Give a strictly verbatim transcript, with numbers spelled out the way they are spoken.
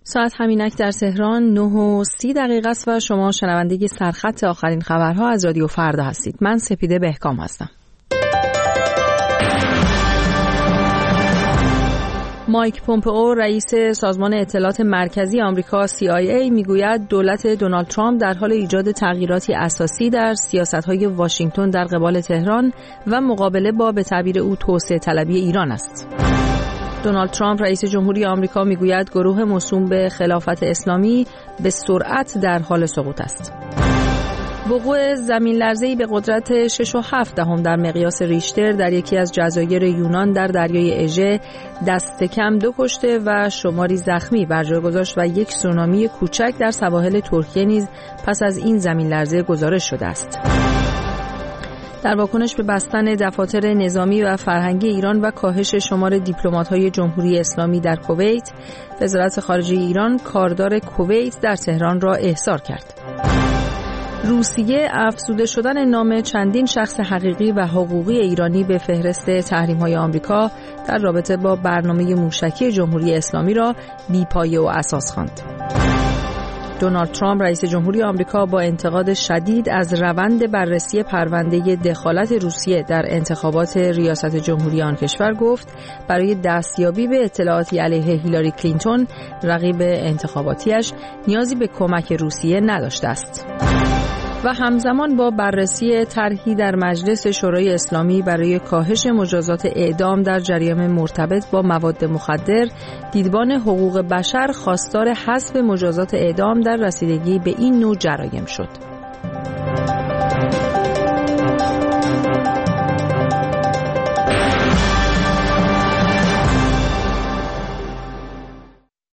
ساعت همینک در تهران نه و سی دقیقه است و شما شنونده سرخط آخرین خبرها از رادیو فردا هستید. من سپیده بهکام هستم. مایک پومپئو رئیس سازمان اطلاعات مرکزی آمریکا سی آی ای میگوید دولت دونالد ترامپ در حال ایجاد تغییراتی اساسی در سیاست‌های واشنگتن در قبال تهران و مقابله با به تعبیر او توسعه طلبی ایران است. دونالد ترامپ رئیس جمهوری آمریکا میگوید گروه موسوم به خلافت اسلامی به سرعت در حال سقوط است. وقوع زمین لرزه‌ای به قدرت شش و هفت دهم در مقیاس ریشتر در یکی از جزایر یونان در دریای اژه دست کم دو کشته و شماری زخمی بر جای گذاشت و یک سونامی کوچک در سواحل ترکیه نیز پس از این زمین لرزه گزارش شده است. در واکنش به بستن دفاتر نظامی و فرهنگی ایران و کاهش شمار دیپلمات‌های جمهوری اسلامی در کویت، وزارت خارجه ایران کاردار کویت در تهران را احضار کرد. روسیه افزوده شدن نام چندین شخص حقیقی و حقوقی ایرانی به فهرست تحریم‌های آمریکا در رابطه با برنامه موشکی جمهوری اسلامی را بی‌پایه و اساس خواند. دونالد ترامپ رئیس جمهوری آمریکا با انتقاد شدید از روند بررسی پرونده دخالت روسیه در انتخابات ریاست جمهوری آن کشور گفت برای دستیابی به اطلاعاتی علیه هیلاری کلینتون رقیب انتخاباتیش نیازی به کمک روسیه نداشته است. و همزمان با بررسی طرحی در مجلس شورای اسلامی برای کاهش مجازات اعدام در جرایم مرتبط با مواد مخدر، دیدبان حقوق بشر خواستار حذف مجازات اعدام در رسیدگی به این نوع جرایم شد.